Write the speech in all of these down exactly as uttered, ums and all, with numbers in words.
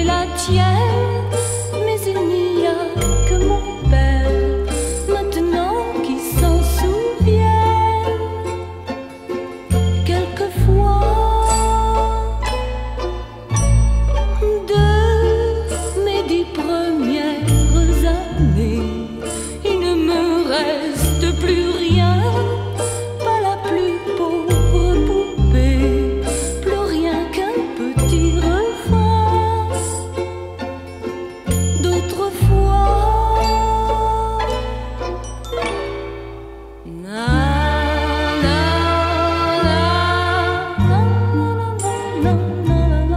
et la tienne, mais il n'y a que mon père maintenant qui s'en souvient. Quelquefois de mes dix premières années, il ne me reste plus rien, pas la plus pauvre poupée, plus rien qu'un petit refrain d'autrefois. Na, na, na, na, na, na, na,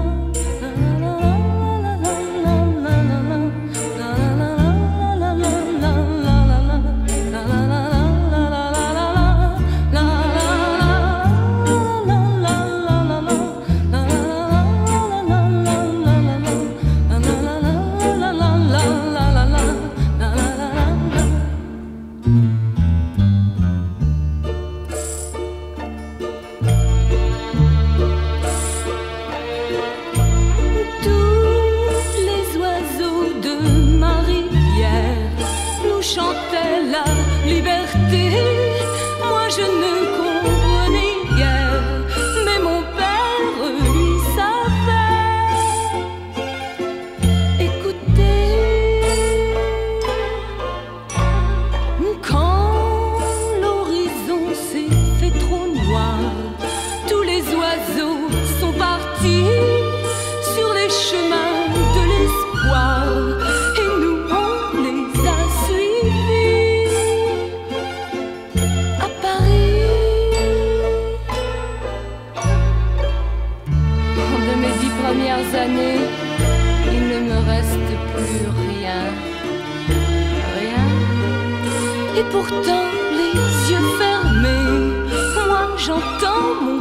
chantait la liberté. Moi je ne comprenais guère, mais mon père lui savait. Écoutez, quand l'horizon s'est fait trop noir, tous les oiseaux sont partis sur les chemins de l'espoir. Premières années, il ne me reste plus rien, rien. Et pourtant, les yeux fermés, moi j'entends mon